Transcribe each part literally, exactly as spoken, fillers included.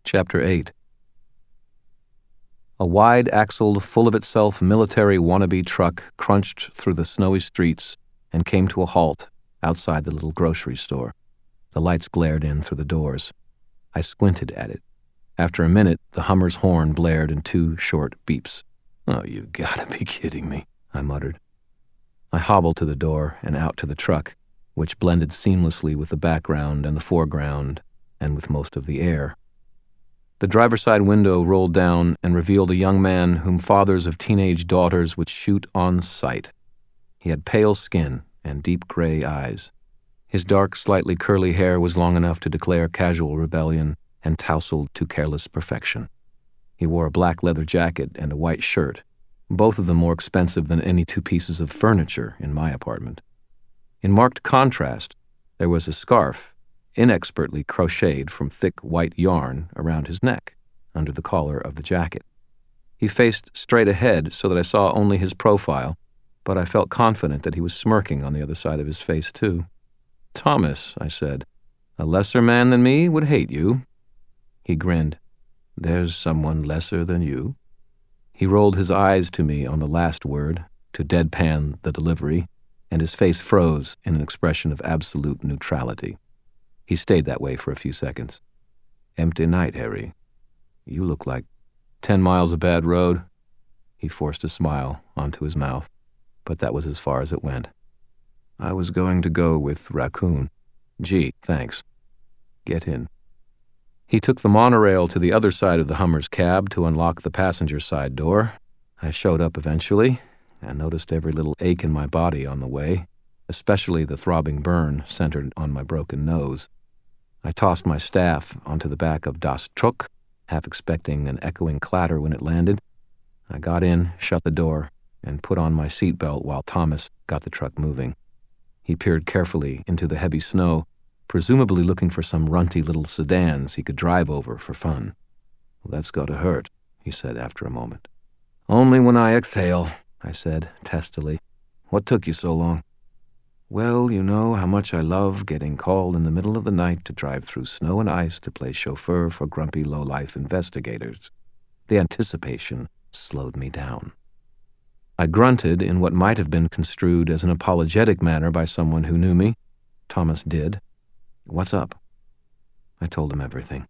Chapter eight. A wide-axled, full-of-itself military wannabe truck crunched through the snowy streets and came to a halt outside the little grocery store. The lights glared in through the doors. I squinted at it. After a minute, the Hummer's horn blared in two short beeps. "Oh, you've got to be kidding me," I muttered. I hobbled to the door and out to the truck, which blended seamlessly with the background and the foreground and with most of the air. The driver's side window rolled down and revealed a young man whom fathers of teenage daughters would shoot on sight. He had pale skin and deep gray eyes. His dark, slightly curly hair was long enough to declare casual rebellion and tousled to careless perfection. He wore a black leather jacket and a white shirt, both of them more expensive than any two pieces of furniture in my apartment. In marked contrast, there was a scarf, inexpertly crocheted from thick white yarn around his neck, under the collar of the jacket. He faced straight ahead so that I saw only his profile, but I felt confident that he was smirking on the other side of his face, too. "Thomas," I said, "a lesser man than me would hate you." He grinned. "There's someone lesser than you?" He rolled his eyes to me on the last word, to deadpan the delivery, and his face froze in an expression of absolute neutrality. He stayed that way for a few seconds. "Empty night, Harry. You look like ten miles of bad road." He forced a smile onto his mouth, but that was as far as it went. "I was going to go with Raccoon." "Gee, thanks. Get in." He took the monorail to the other side of the Hummer's cab to unlock the passenger side door. I showed up eventually and noticed every little ache in my body on the way, especially the throbbing burn centered on my broken nose. I tossed my staff onto the back of Das Truck, half expecting an echoing clatter when it landed. I got in, shut the door, and put on my seatbelt while Thomas got the truck moving. He peered carefully into the heavy snow, presumably looking for some runty little sedans he could drive over for fun. "Well, that's got to hurt," he said after a moment. "Only when I exhale," I said testily. "What took you so long?" "Well, you know how much I love getting called in the middle of the night to drive through snow and ice to play chauffeur for grumpy low-life investigators." The anticipation slowed me down. I grunted in what might have been construed as an apologetic manner by someone who knew me. Thomas did. "What's up?" I told him everything.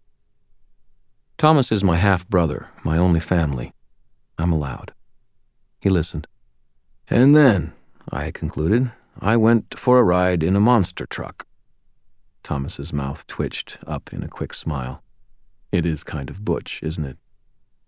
Thomas is my half-brother, my only family. I'm allowed. He listened. "And then," I concluded, "I went for a ride in a monster truck." Thomas's mouth twitched up in a quick smile. "It is kind of butch, isn't it?"